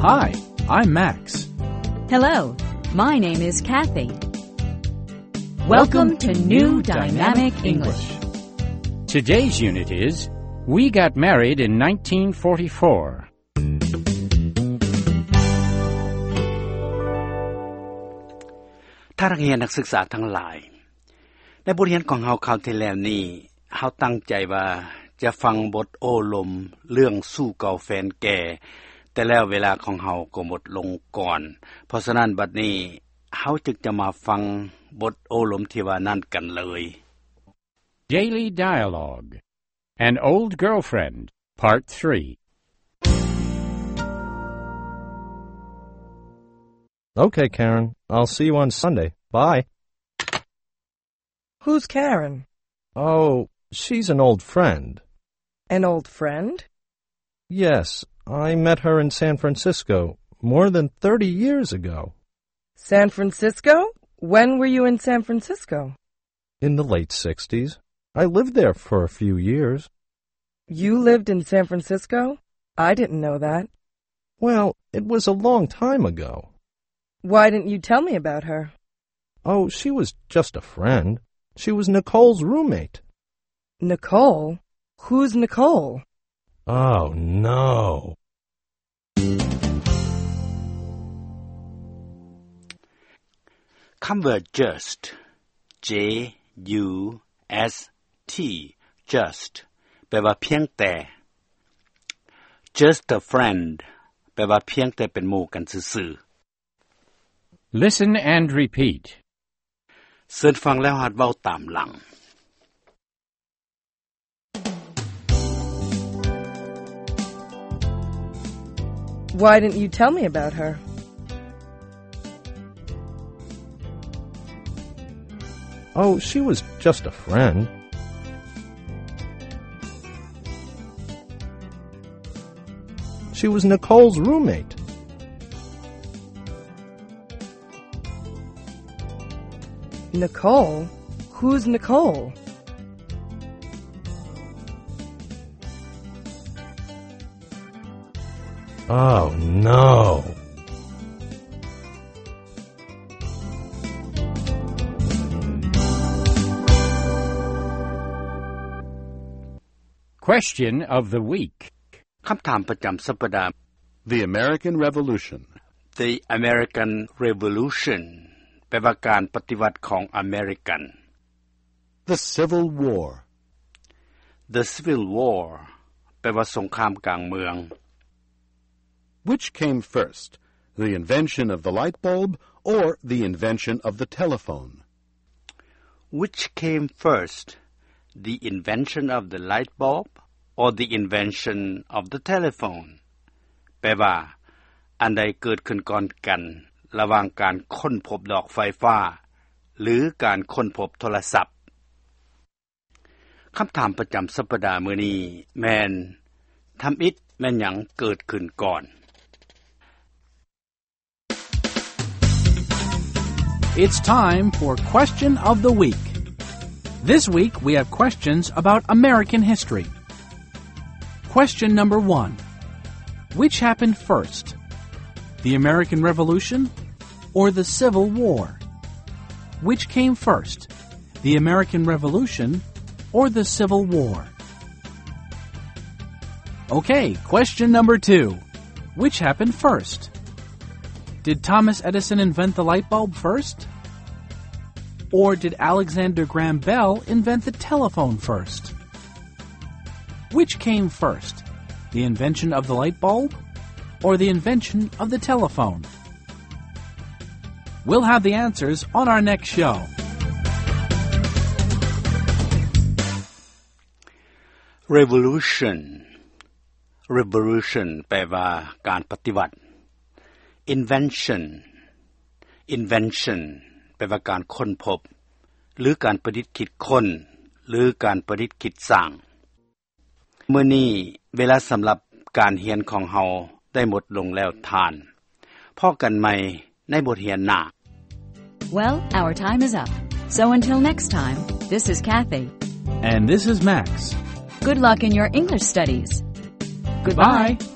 Hi, I'm Max. Hello, my name is Kathy. Welcome to New Dynamic English. Today's unit is We Got Married in 1944. ถ้านักเรียนนักศึกษาทั้งหลายในบทเรียนของเฮาคราวที่แล้วนี้เฮาตั้งใจว่าจะฟังบทโอ้ลมเรื่องสู้เก่าแฟนแก่แต่แล้วเวลาของเฮาก็หมดลงก่อนเพราะฉะนั้นบัดนี้เฮาจึงจะมาฟังบทโอ้ลมที่ว่านั่นกันเลย Daily Dialogue An Old Girlfriend Part 3 Okay, Karen. I'll see you on Sunday. Bye. Who's Karen? Oh, she's an old friend. An old friend? Yes, I met her in San Francisco more than 30 years ago. San Francisco? When were you in San Francisco? In the late 60s. I lived there for a few years. You lived in San Francisco? I didn't know that. Well, it was a long time ago. Why didn't you tell me about her? Oh, she was just a friend. She was Nicole's roommate. Nicole? Who's Nicole? Oh, no. คำว่า just J U S T just แปลว่าเพียงแต่ just a friend แปลว่าเพียงแต่เป็นหมู่กันซื่อๆ Listen and repeat. เสิร์ชฟังแล้วหัดเว้าตามหลัง Why didn't you tell me about her? Oh, she was just a friend. She was Nicole's roommate. Nicole? Who's Nicole? Oh, no. Question of the week. คำถามประจำสัปดาห์ The American Revolution. The American Revolution แปลว่าการปฏิวัติของอเมริกัน The Civil War. The Civil War แปลว่าสงครามกลางเมือง Which came first, the invention of the light bulb or the invention of the telephone? Which came first, the invention of the light bulb or the invention of the telephone? แปลว่าอันใดเกิดขึ้นก่อนกันระหว่างการค้นพบดอกไฟฟ้าหรือการค้นพบโทรศัพท์คำถามประจำสัปดาห์มื้อนี้แม่นทำอิฐแม่นหยังเกิดขึ้นก่อน It's time for Question of the Week. This week we have questions about American history. Question number 1. Which happened first? The American Revolution or the Civil War? Which came first? The American Revolution or the Civil War? Okay, question number 2. Which happened first? Did Thomas Edison invent the light bulb first? Or did Alexander Graham Bell invent the telephone first? Which came first, the invention of the light bulb or the invention of the telephone? We'll have the answers on our next show. Revolution แปลว่าการปฏิวัติ Invention แปลว่าการค้นพบหรือการประดิษฐ์คิดค้นหรือการประดิษฐ์คิดสร้างมื้อนี้เวลาสำหรับการเรียนของเฮาได้หมดลงแล้วทานพบกันใหม่ในบทเรียนหน้า Well, our time is up. So until next time, this is Kathy. And this is Max. Good luck in your English studies. Goodbye. Bye.